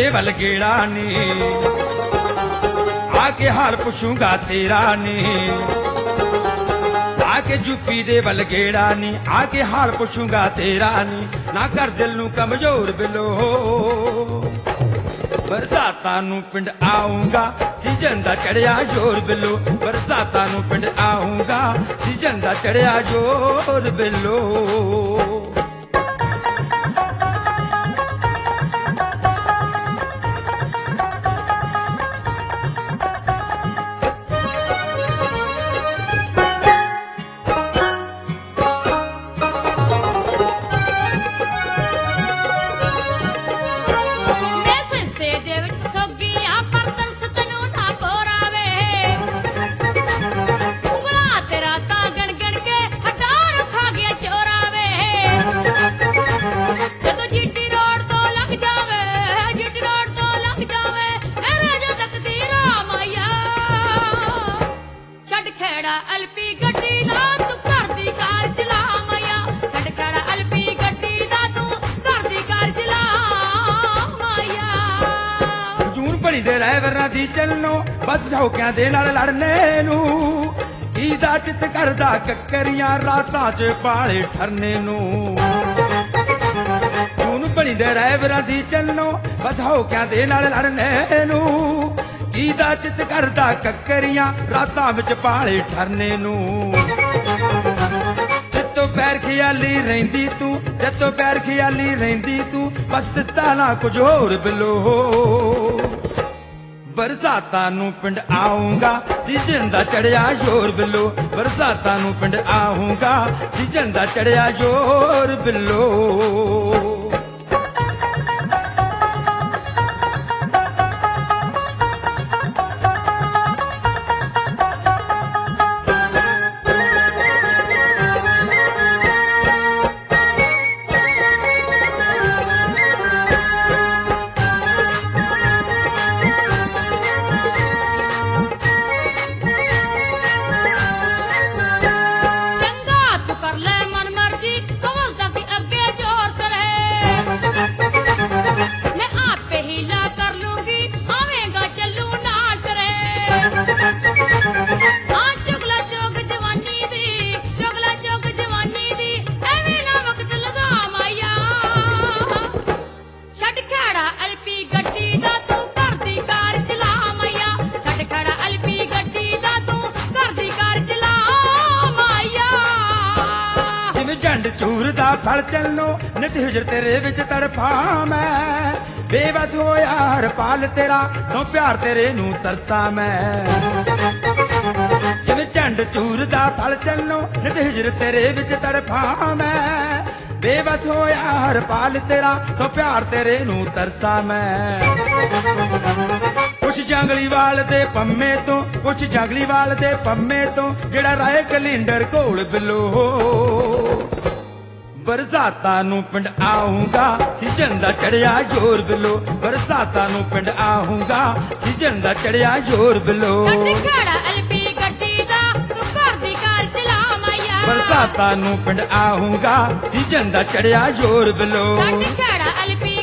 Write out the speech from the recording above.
दे वल गेड़ा नी आके हाल पुछूंगा तेरा नी आके यूपी दे वल गेड़ा नी आके हाल पुछूंगा तेरा नी ना कर दिल नू कमजोर बिलो बरसातां नू पिंड आऊंगा सीजन दा चढ़िया जोर बिलो बरसातां नू पिंड आऊंगा सीजन दा चढ़िया जोर बिलो ड्राइवरां दी चलनो बस झोंकियां दे नाल लड़ने नू ईदा चित करदा कक्करियां रातां च पाले ठरने नू जून बनी दे ड्राइवरां दी चलनो बस झोंकियां दे नाल लड़ने नू ईदा चित करदा कक्करियां रातां विच पाले ठरने नू जत्तों पैर ख्याली रहिंदी तू जत्तों पैर ख्याली रहिंदी तू बस दिसदा ना कुछ होर बिलो बरसातां नू पिंड आऊंगा सीजन दा चढ़िया जोर बिलो बरसातां नू पिंड आऊंगा सीजन दा चढ़िया जोर बिलो चूर दा फल चलनो नित हिजर तेरे विच तड़फा मैं बेबस होया हर पाल तेरा सो प्यार तेरे नू तरसा मैं जिवें झंड चूर दा फल चलनो नित हिजर तेरे विच तड़फा मैं बेबस होया हर पाल तेरा सो प्यार तेरे नू तरसा मैं कुछ जंगली वाल दे पम्मे तो कुछ जंगली वाल दे पम्मे तो जेड़ा राए कलिंडर कोल बिलो बरसातां नू पिंड आऊंगा सीजन दा चढ़िया जोर बिलो बरसातां नू पिंड आऊंगा सीजन दा चढ़िया जोर बिलो बरसातां नू पिंड आऊंगा सीजन दा चढ़िया जोर बिलो